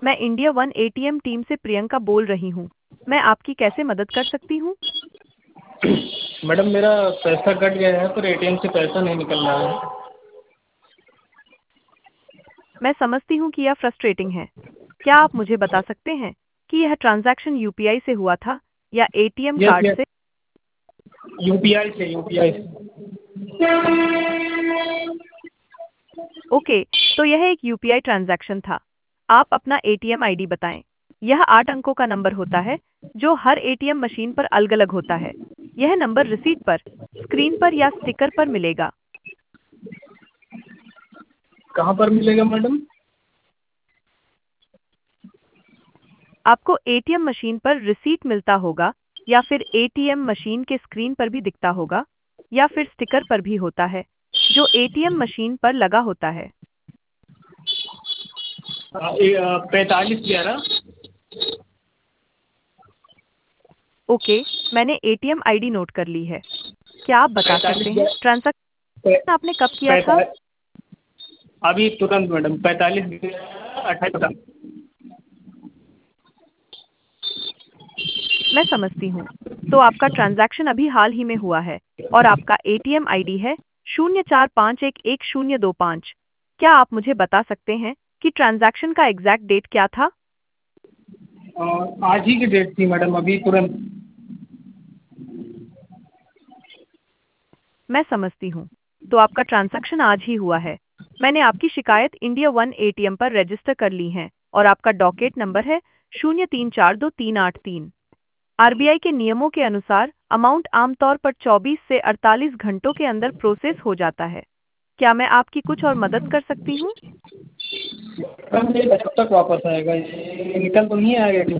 मैं India one ATM team से प्रियंका बोल रही हूँ। मैं आपकी कैसे मदद कर सकती हूँ? मैडम मेरा पैसा कट गया है पर एटीएम से पैसा नहीं निकल रहा है। मैं समझती हूँ कि यह फ्रस्ट्रेटिंग है। क्या आप मुझे बता सकते हैं कि यह ट्रांजैक्शन यूपीआई से हुआ था या एटीएम यस कार्ड यस, से? यूपीआई से। ओके, तो यह एक यूपीआई ट्रांजैक्शन था। आप अपना एटीएम आईडी बताएं। यह 8 अंकों का नंबर होता है जो हर एटीएम मशीन पर अलग-अलग होता है। यह नंबर रिसीट पर, स्क्रीन पर या स्टिकर पर मिलेगा। कहाँ पर मिलेगा मैडम? आपको एटीएम मशीन पर रिसीट मिलता होगा या फिर एटीएम मशीन के स्क्रीन पर भी दिखता होगा या फिर स्टिकर पर भी होता है जो एटीएम मशीन पर लगा होता है। 4511। ओके, मैंने एटीएम आईडी नोट कर ली है। क्या आप बता सकते हैं 4511। ट्रांजैक्शन आपने कब किया था? अभी तुरंत मैडम, 45 28। मैं समझती हूँ। तो आपका ट्रांजैक्शन अभी हाल ही में हुआ है और आपका एटीएम आईडी है 0451111025। क्या आप मुझे बता सकते हैं कि ट्रांजैक्शन का एग्जैक्ट डेट क्या था? आज ही की डेट थी मैडम, अभी तुरंत। मैं समझती हूँ। तो आपका ट्रांजैक्शन आज ही हुआ है। मैंने आपकी शिकायत इंडिया वन एटीएम पर रजिस्टर कर ली है और आपका डॉकेट नंबर है 034238 3। आरबीआई के नियमों के अनुसार अमाउंट आमतौर पर 24 से 48 घंटों के अंदर प्रोसेस हो जाता है। क्या मैं आपकी कुछ और मदद कर सकती हूँ? मैडम ये कब तक वापस आएगा? ये निकल तो नहीं आएगा?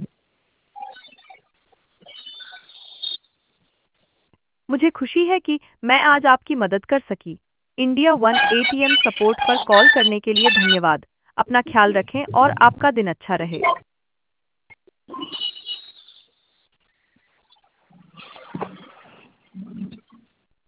मुझे खुशी है कि मैं आज आपकी मदद कर सकी। इंडिया वन एटीएम सपोर्ट पर कॉल करने के लिए धन्यवाद। अपना ख्याल रखें और आपका दिन अच्छा रहे।